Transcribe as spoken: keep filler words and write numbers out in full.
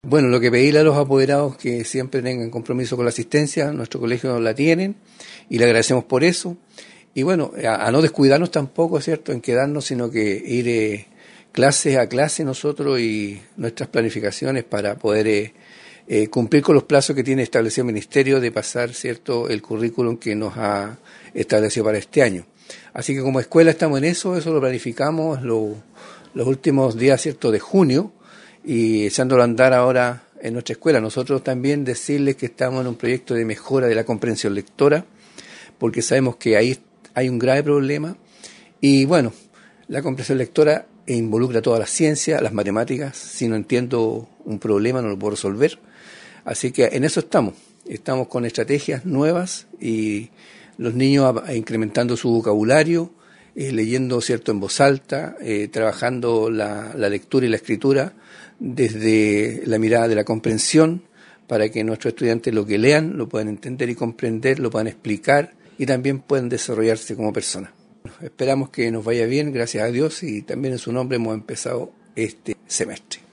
Bueno, lo que pedirle a los apoderados que siempre tengan compromiso con la asistencia, nuestro colegio la tienen y le agradecemos por eso. Y bueno, a, a no descuidarnos tampoco, ¿cierto?, en quedarnos, sino que ir eh, clase a clase nosotros y nuestras planificaciones para poder eh, eh, cumplir con los plazos que tiene establecido el Ministerio de pasar, ¿cierto?, el currículum que nos ha establecido para este año. Así que como escuela estamos en eso, eso lo planificamos lo, los últimos días, ¿cierto?, de junio, y echándolo a andar ahora en nuestra escuela. Nosotros también decirles que estamos en un proyecto de mejora de la comprensión lectora, porque sabemos que ahí hay un grave problema, y bueno, la comprensión lectora involucra toda la ciencia, las matemáticas. Si no entiendo un problema no lo puedo resolver, así que en eso estamos, estamos con estrategias nuevas y los niños incrementando su vocabulario, eh, leyendo, cierto, en voz alta, eh, trabajando la, la lectura y la escritura desde la mirada de la comprensión, para que nuestros estudiantes lo que lean lo puedan entender y comprender, lo puedan explicar y también puedan desarrollarse como personas. Esperamos que nos vaya bien, gracias a Dios, y también en su nombre hemos empezado este semestre.